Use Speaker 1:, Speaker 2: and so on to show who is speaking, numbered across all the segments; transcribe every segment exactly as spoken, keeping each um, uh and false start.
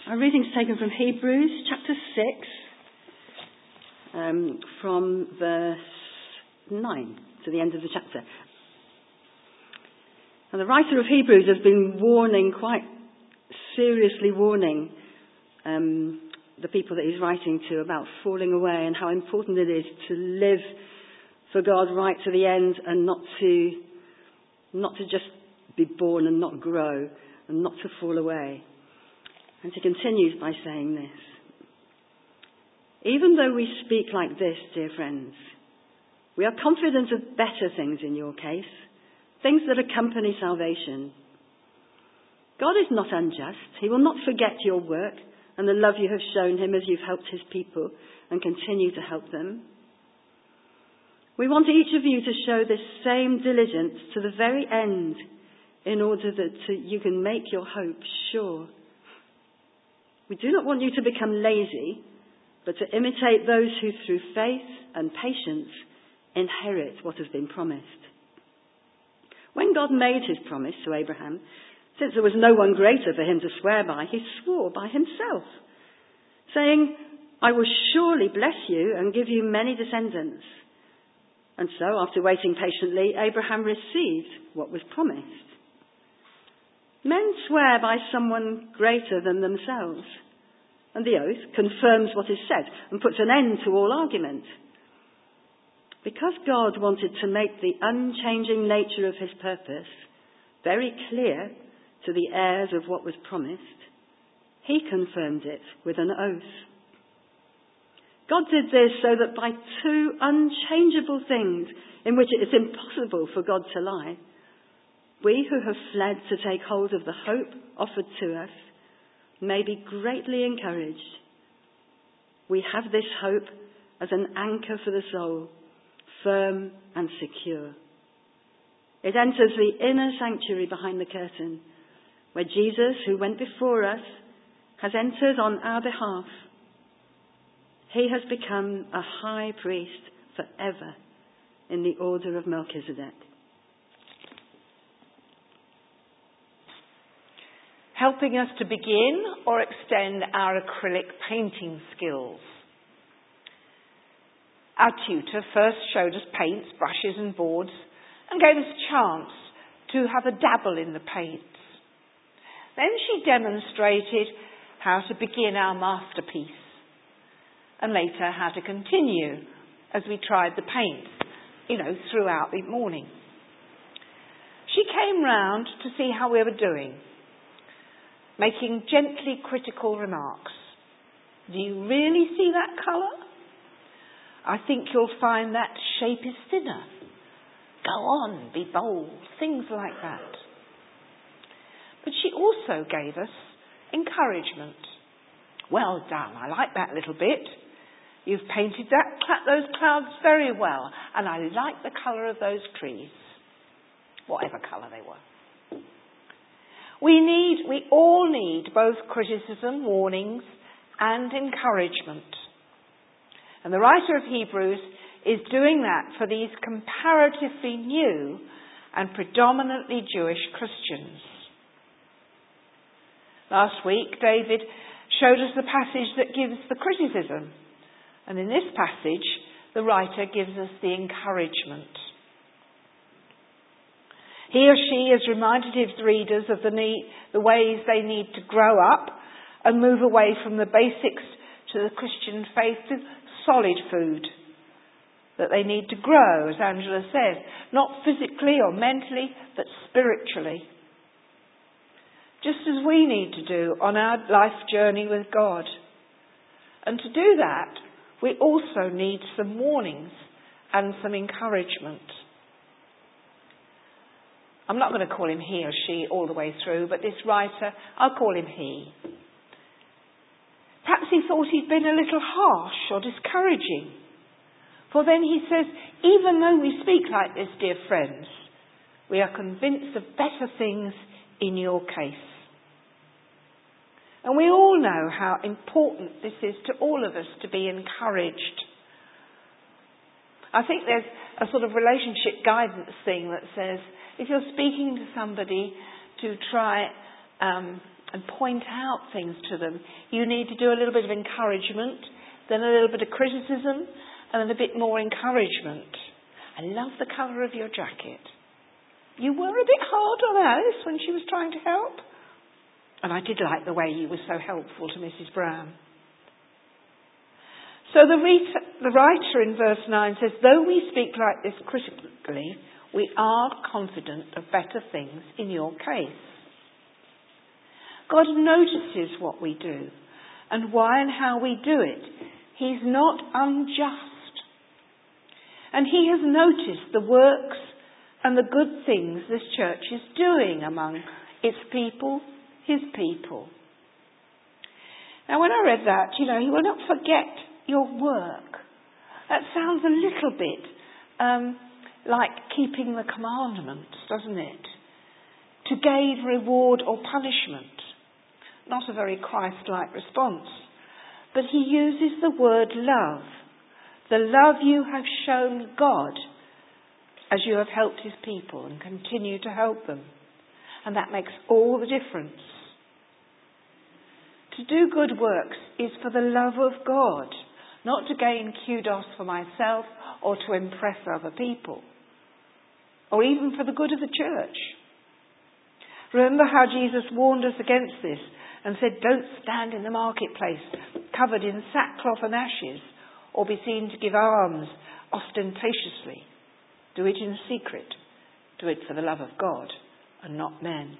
Speaker 1: Our reading is taken from Hebrews chapter six, um, from verse nine to the end of the chapter. And the writer of Hebrews has been warning, quite seriously warning, um, the people that he's writing to about falling away and how important it is to live for God right to the end and not to, not to just be born and not grow and not to fall away. And he continues by saying this: even though we speak like this, dear friends, we are confident of better things in your case, things that accompany salvation. God is not unjust. He will not forget your work and the love you have shown him as you've helped his people and continue to help them. We want each of you to show this same diligence to the very end in order that to, you can make your hope sure. We do not want you to become lazy, but to imitate those who through faith and patience inherit what has been promised. When God made his promise to Abraham, since there was no one greater for him to swear by, he swore by himself, saying, I will surely bless you and give you many descendants. And so, after waiting patiently, Abraham received what was promised. Men swear by someone greater than themselves, and the oath confirms what is said and puts an end to all argument. Because God wanted to make the unchanging nature of his purpose very clear to the heirs of what was promised, he confirmed it with an oath. God did this so that by two unchangeable things in which it is impossible for God to lie, we who have fled to take hold of the hope offered to us may be greatly encouraged. We have this hope as an anchor for the soul, firm and secure. It enters the inner sanctuary behind the curtain, where Jesus, who went before us, has entered on our behalf. He has become a high priest forever in the order of Melchizedek.
Speaker 2: Helping us to begin or extend our acrylic painting skills. Our tutor first showed us paints, brushes and boards and gave us a chance to have a dabble in the paints. Then she demonstrated how to begin our masterpiece and later how to continue as we tried the paints, you know, throughout the morning. She came round to see how we were doing, making gently critical remarks. Do you really see that colour? I think you'll find that shape is thinner. Go on, be bold, things like that. But she also gave us encouragement. Well done, I like that little bit. You've painted that, those clouds very well, and I like the colour of those trees, whatever colour they were. We need, we all need both criticism, warnings, and encouragement. And the writer of Hebrews is doing that for these comparatively new and predominantly Jewish Christians. Last week, David showed us the passage that gives the criticism. And in this passage, the writer gives us the encouragement. He or she has reminded his readers of the, need, the ways they need to grow up and move away from the basics to the Christian faith to solid food. That they need to grow, as Angela says, not physically or mentally, but spiritually. Just as we need to do on our life journey with God. And to do that, we also need some warnings and some encouragement. I'm not going to call him he or she all the way through, but this writer, I'll call him he. Perhaps he thought he'd been a little harsh or discouraging. For then he says, even though we speak like this, dear friends, we are convinced of better things in your case. And we all know how important this is to all of us to be encouraged. I think there's a sort of relationship guidance thing that says, if you're speaking to somebody to try um, and point out things to them. You need to do a little bit of encouragement, then a little bit of criticism, and then a bit more encouragement. I love the colour of your jacket. You were a bit hard on Alice when she was trying to help. And I did like the way you were so helpful to Missus Brown. So the, re- the writer in verse nine says, though we speak like this critically, we are confident of better things in your case. God notices what we do and why and how we do it. He's not unjust. And he has noticed the works and the good things this church is doing among its people, his people. Now when I read that, you know, he will not forget your work. That sounds a little bit um, like keeping the commandments, doesn't it? To gain reward or punishment. Not a very Christ-like response. But he uses the word love. The love you have shown God as you have helped his people and continue to help them. And that makes all the difference. To do good works is for the love of God, not to gain kudos for myself or to impress other people, or even for the good of the church. Remember how Jesus warned us against this and said, don't stand in the marketplace covered in sackcloth and ashes or be seen to give alms ostentatiously. Do it in secret. Do it for the love of God and not men.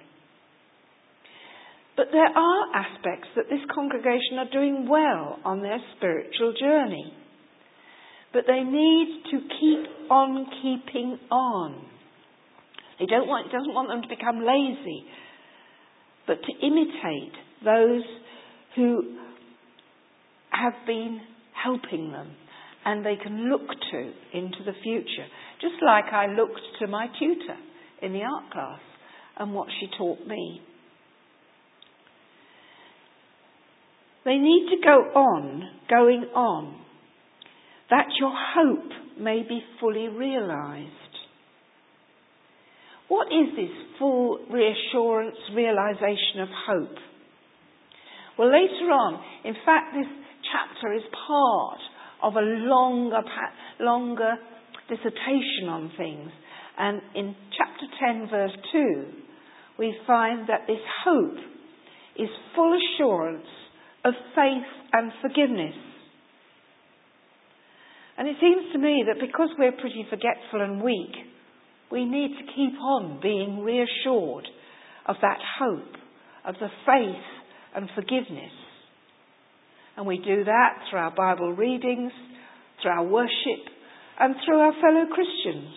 Speaker 2: But there are aspects that this congregation are doing well on their spiritual journey. But they need to keep on keeping on. He don't want, doesn't want them to become lazy, but to imitate those who have been helping them and they can look to into the future. Just like I looked to my tutor in the art class and what she taught me. They need to go on, going on, that your hope may be fully realised. What is this full reassurance, realisation of hope? Well, later on, in fact, this chapter is part of a longer, longer dissertation on things. And in chapter ten, verse two, we find that this hope is full assurance of faith and forgiveness. And it seems to me that because we're pretty forgetful and weak, we need to keep on being reassured of that hope, of the faith and forgiveness. And we do that through our Bible readings, through our worship, and through our fellow Christians.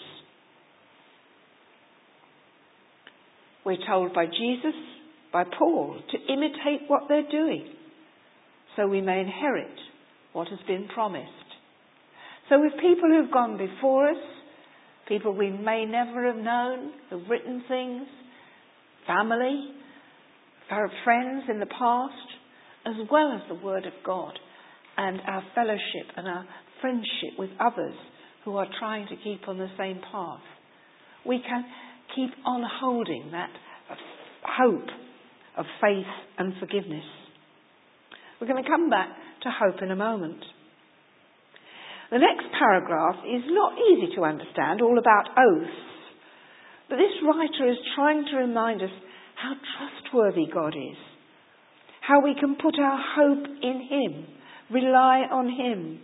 Speaker 2: We're told by Jesus, by Paul, to imitate what they're doing, so we may inherit what has been promised. So with people who've gone before us, people we may never have known, who've written things, family, our friends in the past, as well as the Word of God, and our fellowship and our friendship with others who are trying to keep on the same path, we can keep on holding that hope of faith and forgiveness. We're going to come back to hope in a moment. The next paragraph is not easy to understand, all about oaths. But this writer is trying to remind us how trustworthy God is, how we can put our hope in him, rely on him.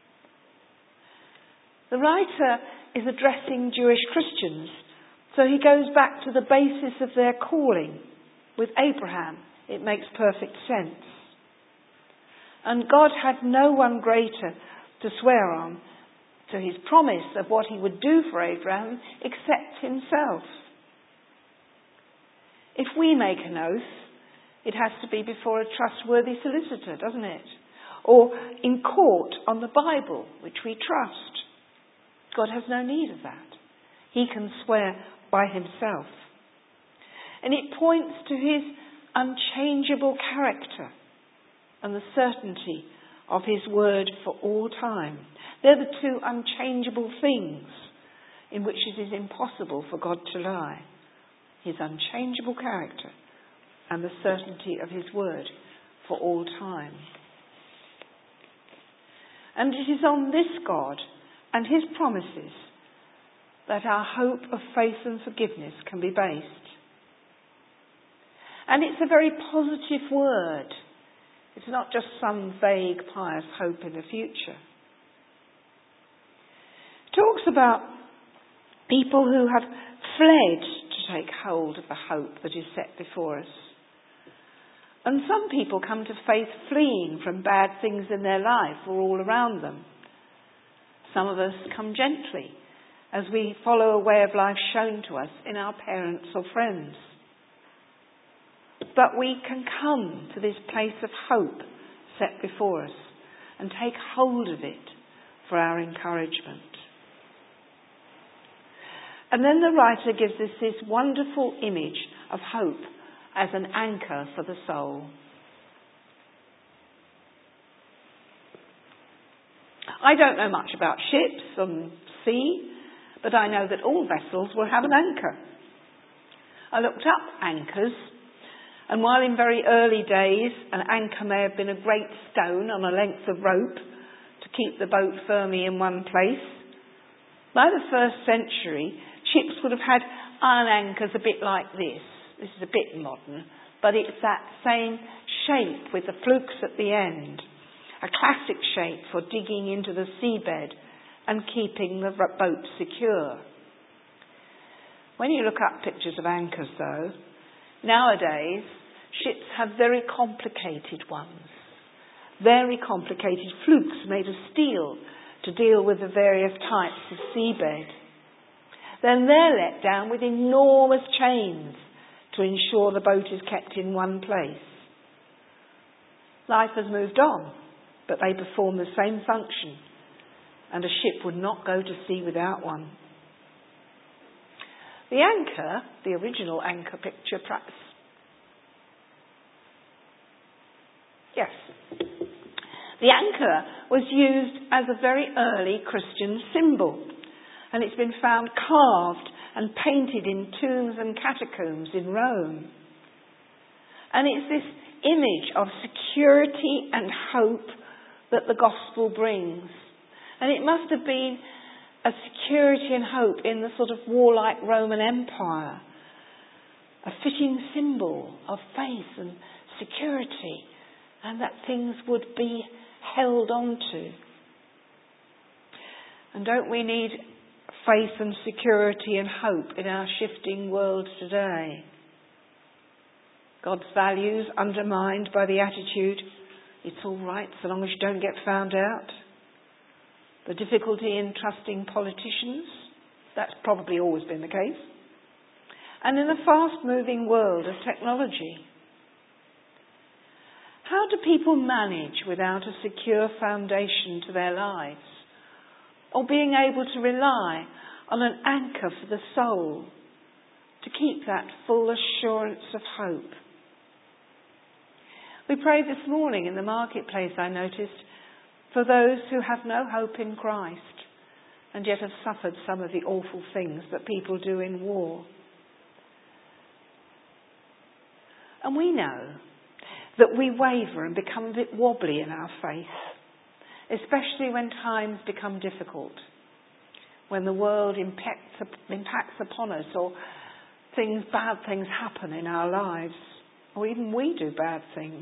Speaker 2: The writer is addressing Jewish Christians, so he goes back to the basis of their calling. With Abraham, it makes perfect sense. And God had no one greater to swear on to his promise of what he would do for Abraham except himself. If we make an oath, it has to be before a trustworthy solicitor, doesn't it? Or in court on the Bible, which we trust. God has no need of that. He can swear by himself. And it points to his unchangeable character and the certainty of his word for all time. They're the two unchangeable things in which it is impossible for God to lie. His unchangeable character and the certainty of his word for all time. And it is on this God and his promises that our hope of faith and forgiveness can be based. And it's a very positive word. It's not just some vague, pious hope in the future. It talks about people who have fled to take hold of the hope that is set before us. And some people come to faith fleeing from bad things in their life or all around them. Some of us come gently as we follow a way of life shown to us in our parents or friends. But we can come to this place of hope set before us and take hold of it for our encouragement. And then the writer gives us this wonderful image of hope as an anchor for the soul. I don't know much about ships and sea, but I know that all vessels will have an anchor. I looked up anchors, and while in very early days an anchor may have been a great stone on a length of rope to keep the boat firmly in one place, by the first century ships would have had iron anchors a bit like this. This is a bit modern, but it's that same shape with the flukes at the end. A classic shape for digging into the seabed and keeping the boat secure. When you look up pictures of anchors, though, nowadays ships have very complicated ones. Very complicated flukes made of steel to deal with the various types of seabed. Then they're let down with enormous chains to ensure the boat is kept in one place. Life has moved on, but they perform the same function, and a ship would not go to sea without one. The anchor, the original anchor picture, perhaps. Yes. The anchor was used as a very early Christian symbol, and it's been found carved and painted in tombs and catacombs in Rome. And it's this image of security and hope that the gospel brings. And it must have been a security and hope in the sort of warlike Roman Empire, a fitting symbol of faith and security, and that things would be held on to. And don't we need faith and security and hope in our shifting world today? God's values undermined by the attitude, it's all right so long as you don't get found out. The difficulty in trusting politicians, that's probably always been the case. And in a fast-moving world of technology, how do people manage without a secure foundation to their lives, or being able to rely on an anchor for the soul to keep that full assurance of hope? We prayed this morning in the marketplace, I noticed, for those who have no hope in Christ and yet have suffered some of the awful things that people do in war. And we know that we waver and become a bit wobbly in our faith, especially when times become difficult, when the world impacts, impacts upon us, or things, bad things happen in our lives, or even we do bad things.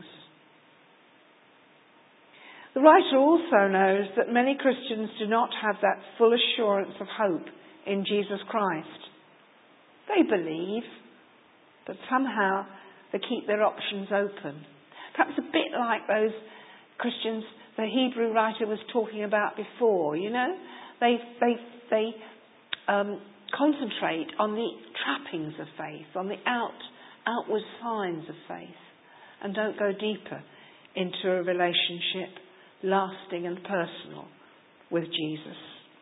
Speaker 2: The writer also knows that many Christians do not have that full assurance of hope in Jesus Christ. They believe, but somehow they keep their options open. Perhaps a bit like those Christians the Hebrew writer was talking about before, you know. They, they, they um, concentrate on the trappings of faith, on the out, outward signs of faith, and don't go deeper into a relationship lasting and personal with Jesus.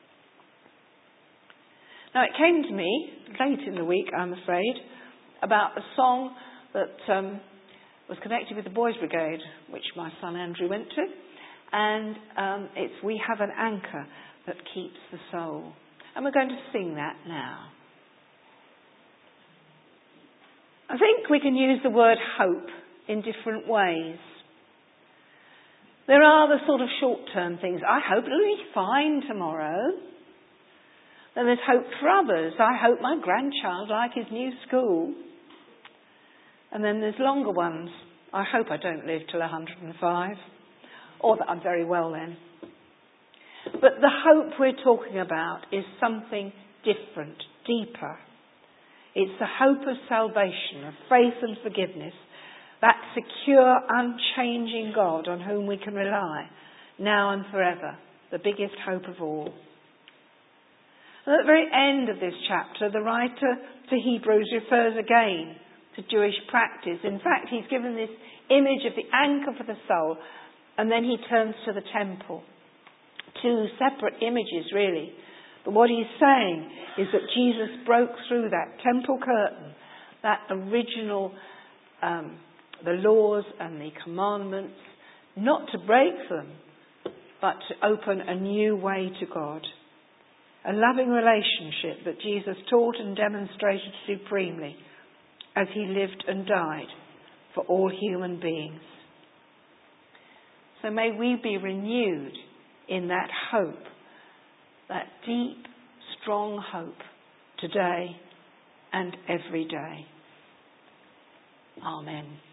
Speaker 2: Now, it came to me late in the week, I'm afraid, about a song that um, was connected with the Boys Brigade, which my son Andrew went to, and um, it's "We Have an Anchor That Keeps the Soul." And we're going to sing that now. I think we can use the word hope in different ways. There are the sort of short-term things. I hope it'll be fine tomorrow. Then there's hope for others. I hope my grandchild likes his new school. And then there's longer ones. I hope I don't live till one hundred and five. Or that I'm very well then. But the hope we're talking about is something different, deeper. It's the hope of salvation, of faith and forgiveness. That secure, unchanging God on whom we can rely, now and forever. The biggest hope of all. And at the very end of this chapter, the writer to Hebrews refers again to Jewish practice. In fact, he's given this image of the anchor for the soul, and then he turns to the temple. Two separate images, really. But what he's saying is that Jesus broke through that temple curtain, that original, um, the laws and the commandments, not to break them, but to open a new way to God. A loving relationship that Jesus taught and demonstrated supremely as he lived and died for all human beings. So may we be renewed in that hope, that deep, strong hope today and every day. Amen.